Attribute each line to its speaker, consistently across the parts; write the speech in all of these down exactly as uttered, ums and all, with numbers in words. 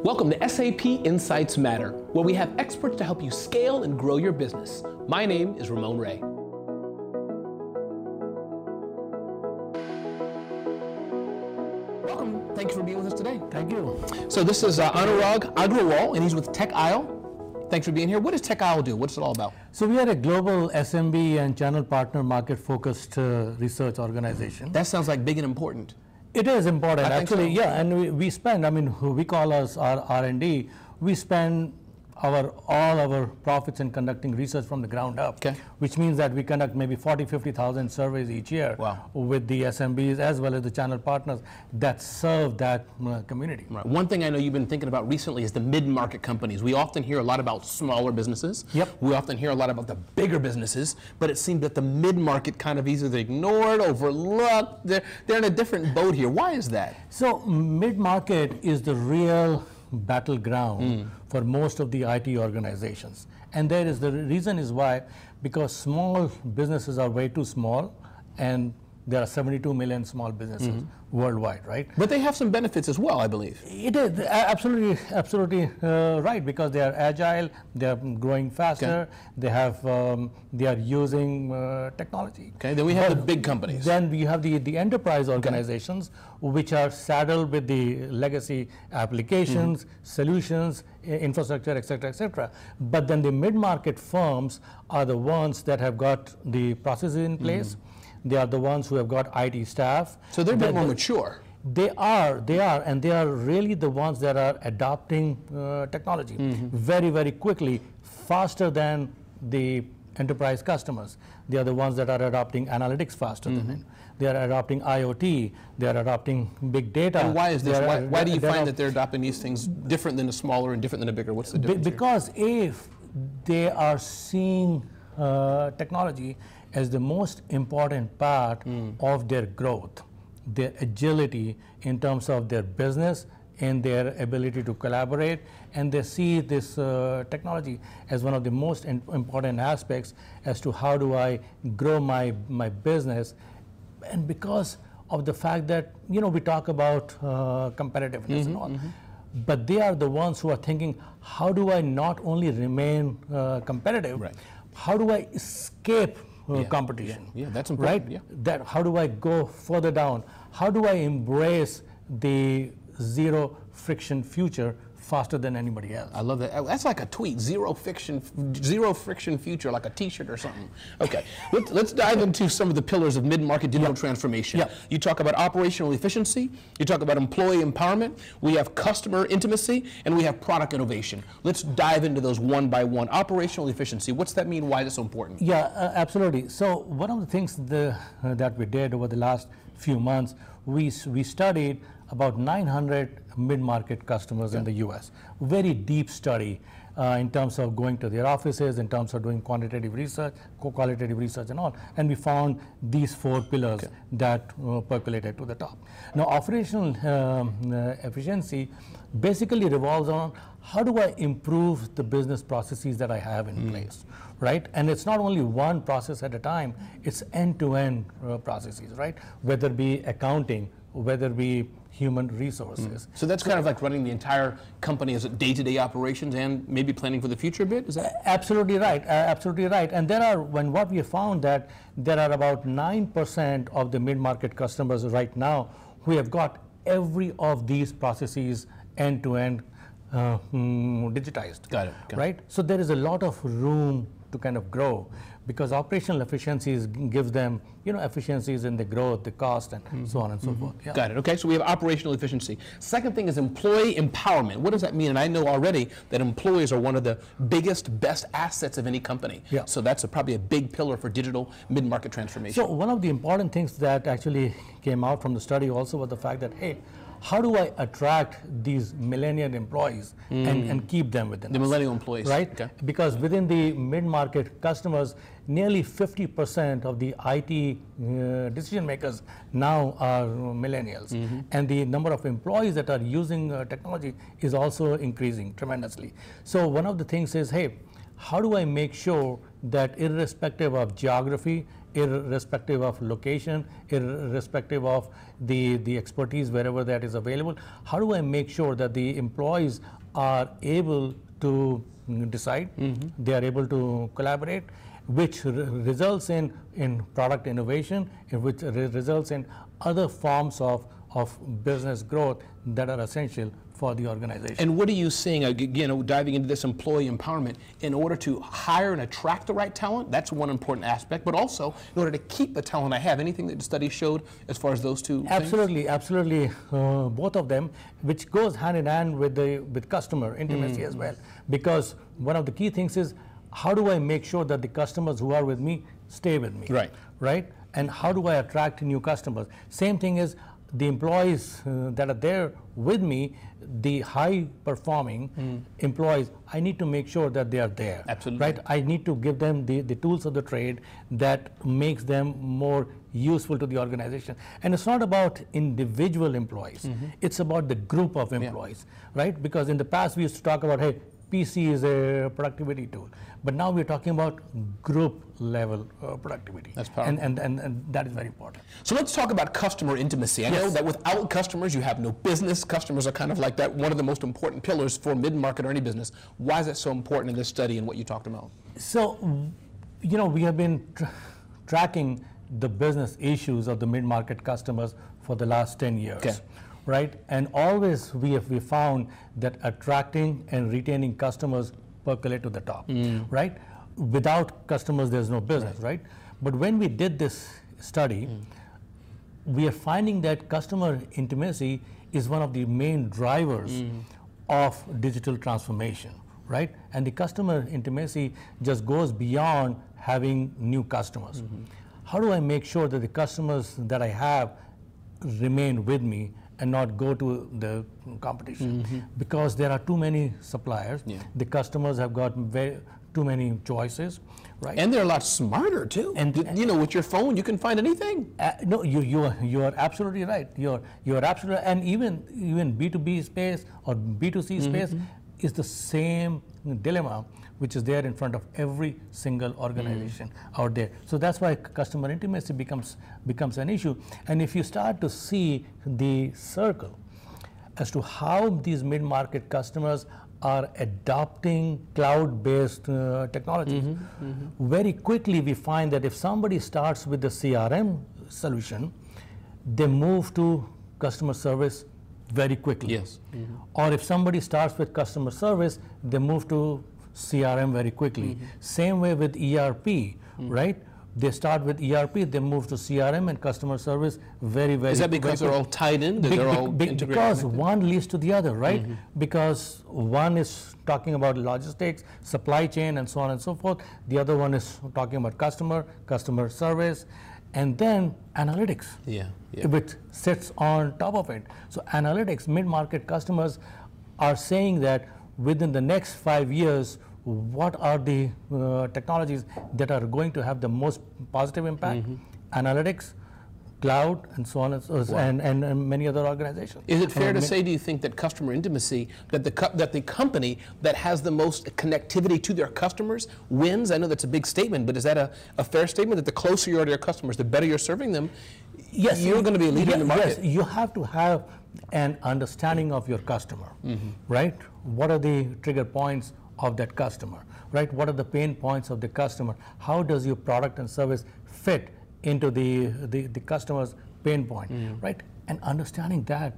Speaker 1: Welcome to S A P Insights Matter, where we have experts to help you scale and grow your business. My name is Ramon Ray. Welcome. Thank you for being with us today.
Speaker 2: Thank you.
Speaker 1: So this is uh, Anurag Agrawal, and he's with TechIsle. Thanks for being here. What does TechIsle do? What's it all about?
Speaker 2: So we are a global S M B and channel partner market-focused uh, research organization.
Speaker 1: That sounds like big and important.
Speaker 2: It is important,
Speaker 1: I think
Speaker 2: actually.
Speaker 1: so.
Speaker 2: Yeah, and we, we spend. I mean, we call us our R and D. We spend our all our profits in conducting research from the ground up.
Speaker 1: Okay.
Speaker 2: Which means that we conduct maybe forty, fifty thousand surveys each year.
Speaker 1: Wow.
Speaker 2: With the S M Bs as well as the channel partners that serve that uh, community.
Speaker 1: Right. One thing I know you've been thinking about recently is the mid-market companies. We often hear a lot about smaller businesses.
Speaker 2: Yep.
Speaker 1: We often hear a lot about the bigger businesses, but it seems that the mid-market kind of either ignored, overlooked. They're, they're in a different boat here. Why is that?
Speaker 2: So mid-market is the real battleground mm. for most of the I T organizations. And there is the reason is why, because small businesses are way too small, and there are seventy-two million small businesses mm-hmm. worldwide, right?
Speaker 1: But they have some benefits as well, I believe.
Speaker 2: It is absolutely, absolutely uh, right, because they are agile, they are growing faster, okay. they have, um, they are using uh, technology.
Speaker 1: Okay. Then we have
Speaker 2: but
Speaker 1: the big companies.
Speaker 2: Then we have the the enterprise organizations, okay. which are saddled with the legacy applications, mm-hmm. solutions, infrastructure, et cetera, et cetera. But then the mid-market firms are the ones that have got the processes in place. Mm-hmm. They are the ones who have got I T staff.
Speaker 1: So they're a bit more mature.
Speaker 2: They are, they are, and they are really the ones that are adopting uh, technology mm-hmm. very, very quickly, faster than the enterprise customers. They are the ones that are adopting analytics faster mm-hmm. than it. They are adopting I O T. They are adopting big data.
Speaker 1: And why is this? Why, why do you find
Speaker 2: adop-
Speaker 1: that they're adopting these things different than a smaller and different than a bigger? What's the difference?
Speaker 2: Be- because if they are seeing uh, technology as the most important part mm. of their growth, their agility in terms of their business and their ability to collaborate, and they see this uh, technology as one of the most in- important aspects as to how do I grow my, my business. And because of the fact that, you know, we talk about uh, competitiveness mm-hmm, and all, mm-hmm. but they are the ones who are thinking, how do I not only remain uh, competitive, right. how do I escape Uh,
Speaker 1: yeah.
Speaker 2: competition?
Speaker 1: Yeah. yeah, that's important.
Speaker 2: Right?
Speaker 1: Yeah.
Speaker 2: That how do I go further down? How do I embrace the zero friction future faster than anybody else?
Speaker 1: I love that. That's like a tweet. Zero friction, zero friction future, like a T-shirt or something. Okay, Let, let's dive into some of the pillars of mid-market digital yep. transformation.
Speaker 2: Yep.
Speaker 1: You talk about operational efficiency. You talk about employee empowerment. We have customer intimacy, and we have product innovation. Let's dive into those one by one. Operational efficiency. What's that mean? Why is it so important?
Speaker 2: Yeah, uh, absolutely. So one of the things the, uh, that we did over the last few months, we we studied about nine hundred mid-market customers okay. in the U S. Very deep study uh, in terms of going to their offices, in terms of doing quantitative research, qualitative research and all. And we found these four pillars okay. that uh, percolated to the top. Now, operational um, uh, efficiency basically revolves on how do I improve the business processes that I have in mm. place, right? And it's not only one process at a time, it's end-to-end uh, processes, right? Whether it be accounting, whether it be human resources.
Speaker 1: Mm. So that's kind of like running the entire company as a day-to-day operations and maybe planning for the future a bit, is that?
Speaker 2: Uh, absolutely right, uh, absolutely right. And there are, when what we have found that there are about nine percent of the mid-market customers right now who have got every of these processes end-to-end uh, mm, digitized.
Speaker 1: Got it. Got
Speaker 2: right?
Speaker 1: It.
Speaker 2: So there is a lot of room to kind of grow, because operational efficiencies gives them, you know, efficiencies in the growth, the cost, and mm-hmm. so on and so mm-hmm. forth. Yeah.
Speaker 1: Got it. Okay, so we have operational efficiency. Second thing is employee empowerment. What does that mean? And I know already that employees are one of the biggest, best assets of any company.
Speaker 2: Yeah.
Speaker 1: So that's a, probably a big pillar for digital mid-market transformation.
Speaker 2: So one of the important things that actually came out from the study also was the fact that, hey, how do I attract these millennial employees mm. and, and keep them within
Speaker 1: the
Speaker 2: us,
Speaker 1: millennial employees,
Speaker 2: right?
Speaker 1: Okay.
Speaker 2: Because within the mid-market customers, nearly fifty percent of the I T uh, decision makers now are millennials, mm-hmm. and the number of employees that are using uh, technology is also increasing tremendously. So one of the things is, hey, how do I make sure that irrespective of geography, irrespective of location, irrespective of the, the expertise wherever that is available? How do I make sure that the employees are able to decide, mm-hmm. they are able to collaborate, which re results in, in product innovation, which re results in other forms of, of business growth that are essential for the organization.
Speaker 1: And what are you seeing, again, diving into this employee empowerment, in order to hire and attract the right talent? That's one important aspect, but also in order to keep the talent I have. Anything that the study showed as far as those two
Speaker 2: Absolutely,
Speaker 1: things?
Speaker 2: absolutely, uh, both of them, which goes hand in hand with the with customer intimacy mm. as well. Because one of the key things is, how do I make sure that the customers who are with me stay with me?
Speaker 1: Right.
Speaker 2: Right? And how do I attract new customers? Same thing is, the employees uh, that are there with me, the high performing mm. employees, I need to make sure that they are there.
Speaker 1: Absolutely.
Speaker 2: Right? I need to give them the, the tools of the trade that makes them more useful to the organization. And it's not about individual employees. Mm-hmm. It's about the group of employees, yeah. right? Because in the past we used to talk about, hey, P C is a productivity tool. But now we're talking about group level uh, productivity.
Speaker 1: That's powerful.
Speaker 2: And, and, and, and that is very important.
Speaker 1: So let's talk about customer intimacy. I yes. know that without customers, you have no business. Customers are kind of like that, one of the most important pillars for mid-market or any business. Why is that so important in this study and what you talked about?
Speaker 2: So, you know, we have been tra tracking the business issues of the mid-market customers for the last ten years.
Speaker 1: Okay.
Speaker 2: Right? And always we have we found that attracting and retaining customers percolate to the top, mm. right? Without customers, there's no business, right? right? But when we did this study, mm. we are finding that customer intimacy is one of the main drivers mm. of digital transformation, right? And the customer intimacy just goes beyond having new customers. Mm-hmm. How do I make sure that the customers that I have remain with me and not go to the competition? Mm-hmm. Because there are too many suppliers. Yeah. The customers have got very, too many choices, right?
Speaker 1: And they're a lot smarter too. And, and you know, with your phone, you can find anything.
Speaker 2: Uh, no, you you are, you are absolutely right. You're you're absolutely, and even even B two B space or B two C mm-hmm. space is the same dilemma, which is there in front of every single organization mm. out there. So that's why customer intimacy becomes becomes an issue. And if you start to see the circle as to how these mid-market customers are adopting cloud-based uh, technologies, mm-hmm, mm-hmm. very quickly we find that if somebody starts with the C R M solution, they move to customer service very quickly.
Speaker 1: Yes. Mm-hmm.
Speaker 2: Or if somebody starts with customer service, they move to C R M very quickly. Mm-hmm. Same way with E R P, mm-hmm. right? They start with E R P, they move to C R M and customer service very, very
Speaker 1: Is that because they're all tied in?
Speaker 2: Be
Speaker 1: they're all
Speaker 2: be because connected? One leads to the other, right? Mm-hmm. Because one is talking about logistics, supply chain, and so on and so forth. The other one is talking about customer, customer service, and then analytics,
Speaker 1: yeah, yeah.
Speaker 2: which sits on top of it. So analytics, mid-market customers are saying that within the next five years, what are the uh, technologies that are going to have the most positive impact? Mm-hmm. Analytics, cloud, and so on, and, so, wow. and, and, and many other organizations.
Speaker 1: Is it fair to say, do you think, that customer intimacy, that the co that the company that has the most connectivity to their customers wins? I know that's a big statement, but is that a, a fair statement, that the closer you are to your customers, the better you're serving them?
Speaker 2: Yes,
Speaker 1: you're going to be a leader
Speaker 2: yes,
Speaker 1: in the market.
Speaker 2: Yes, you have to have an understanding of your customer, mm-hmm. right? What are the trigger points of that customer, right? What are the pain points of the customer? How does your product and service fit into the, the, the customer's pain point, mm. right? And understanding that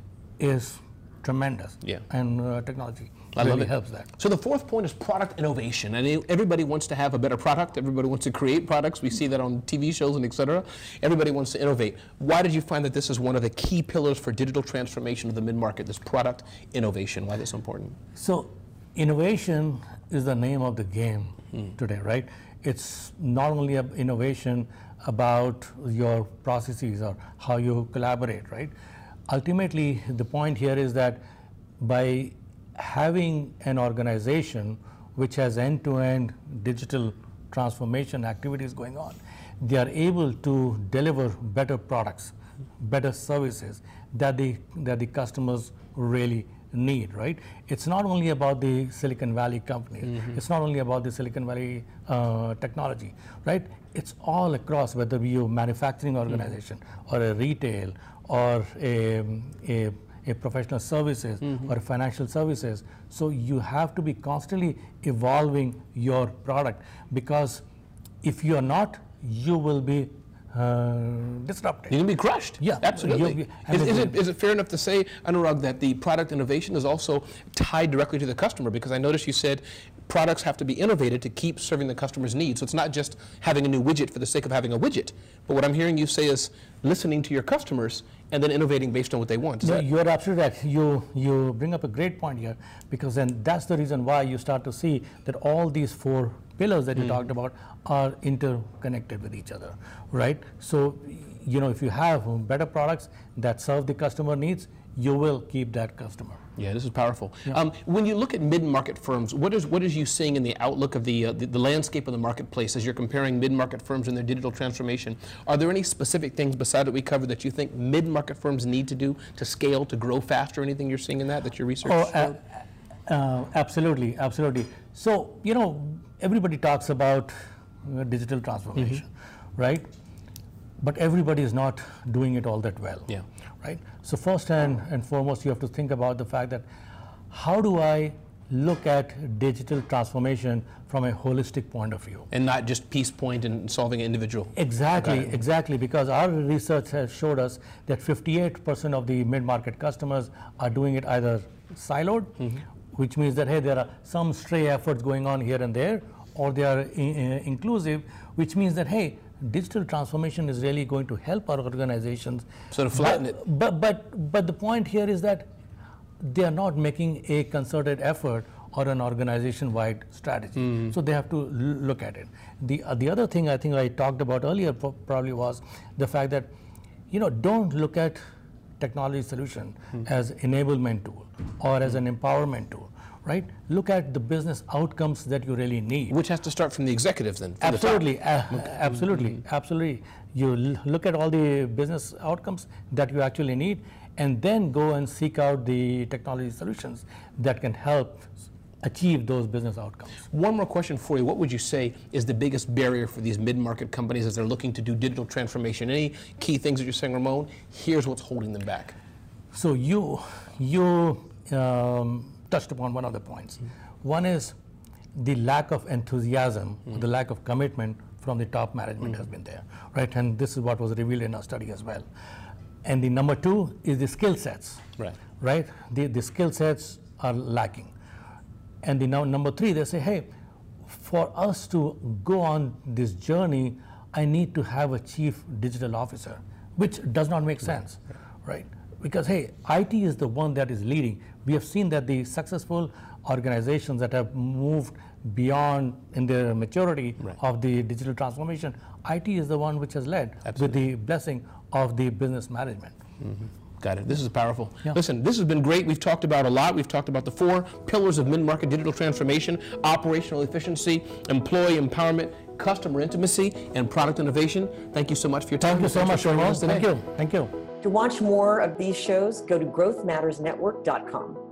Speaker 2: is tremendous.
Speaker 1: Yeah.
Speaker 2: And uh, technology
Speaker 1: I
Speaker 2: really
Speaker 1: love it.
Speaker 2: helps that.
Speaker 1: So the fourth point is product innovation. And everybody wants to have a better product. Everybody wants to create products. We see that on T V shows and et cetera. Everybody wants to innovate. Why did you find that this is one of the key pillars for digital transformation of the mid-market, this product innovation? Why is this so important?
Speaker 2: So innovation is the name of the game mm. today, right? It's not only an innovation about your processes or how you collaborate, right? Ultimately, the point here is that by having an organization which has end-to-end digital transformation activities going on, they are able to deliver better products, better services that the, that the customers really need, right? It's not only about the Silicon Valley companies. Mm-hmm. It's not only about the Silicon Valley uh, technology, right? It's all across, whether you're a manufacturing organization mm-hmm. or a retail or a, a, a professional services mm-hmm. or financial services. So you have to be constantly evolving your product, because if you are not, you will be uh, disrupted.
Speaker 1: You're going to be crushed.
Speaker 2: Yeah,
Speaker 1: absolutely.
Speaker 2: Be,
Speaker 1: is, is, it, is it fair enough to say, Anurag, that the product innovation is also tied directly to the customer? Because I noticed you said products have to be innovated to keep serving the customer's needs. So it's not just having a new widget for the sake of having a widget. But what I'm hearing you say is listening to your customers and then innovating based on what they want. Is
Speaker 2: no,
Speaker 1: that
Speaker 2: you're absolutely right. You, you bring up a great point here, because then that's the reason why you start to see that all these four pillars that you mm. talked about are interconnected with each other, right? So, you know, if you have better products that serve the customer needs, you will keep that customer.
Speaker 1: Yeah, this is powerful. Yeah. Um, when you look at mid-market firms, what is what is you seeing in the outlook of the, uh, the the landscape of the marketplace as you're comparing mid-market firms and their digital transformation? Are there any specific things beside what we covered that you think mid-market firms need to do to scale, to grow faster? Anything you're seeing in that that your research?
Speaker 2: Oh, uh, uh, absolutely, absolutely. So, you know, everybody talks about uh, digital transformation, mm-hmm. right? But everybody is not doing it all that well.
Speaker 1: Yeah.
Speaker 2: Right? So first and, and foremost, you have to think about the fact that how do I look at digital transformation from a holistic point of view?
Speaker 1: And not just piece point and solving an individual.
Speaker 2: Exactly, exactly, because our research has showed us that fifty-eight percent of the mid-market customers are doing it either siloed, mm-hmm. which means that, hey, there are some stray efforts going on here and there, or they are in, uh, inclusive, which means that, hey, digital transformation is really going to help our organizations.
Speaker 1: Sort of flatten
Speaker 2: but,
Speaker 1: it.
Speaker 2: But, but, but the point here is that they are not making a concerted effort or an organization-wide strategy. Mm-hmm. So they have to l- look at it. The, uh, the other thing I think I talked about earlier pro- probably was the fact that, you know, don't look at technology solution mm-hmm. as enablement tool or as an empowerment tool. Right? Look at the business outcomes that you really need.
Speaker 1: Which has to start from the executives then.
Speaker 2: Absolutely,
Speaker 1: the
Speaker 2: uh, absolutely, mm-hmm. absolutely. You l- look at all the business outcomes that you actually need, and then go and seek out the technology solutions that can help achieve those business outcomes.
Speaker 1: One more question for you. What would you say is the biggest barrier for these mid-market companies as they're looking to do digital transformation? Any key things that you're saying, Ramon? Here's what's holding them back.
Speaker 2: So you, you, um, touched upon one of the points. Mm-hmm. One is the lack of enthusiasm, mm-hmm. the lack of commitment from the top management mm-hmm. has been there, right? And this is what was revealed in our study as well. And the number two is the skill sets,
Speaker 1: right?
Speaker 2: Right? The, the skill sets are lacking. And the now number three, they say, hey, for us to go on this journey, I need to have a chief digital officer, which does not make sense, right? right? Because, hey, I T is the one that is leading. We have seen that the successful organizations that have moved beyond in their maturity right. of the digital transformation, I T is the one which has led Absolutely. with the blessing of the business management.
Speaker 1: Mm-hmm. Got it. This is powerful.
Speaker 2: Yeah.
Speaker 1: Listen, this has been great. We've talked about a lot. We've talked about the four pillars of mid-market digital transformation: operational efficiency, employee empowerment, customer intimacy, and product innovation. Thank you so much for your time.
Speaker 2: Thank you so much, Ramon. Thank you. Thank you.
Speaker 3: To watch more of these shows, go to growth matters network dot com.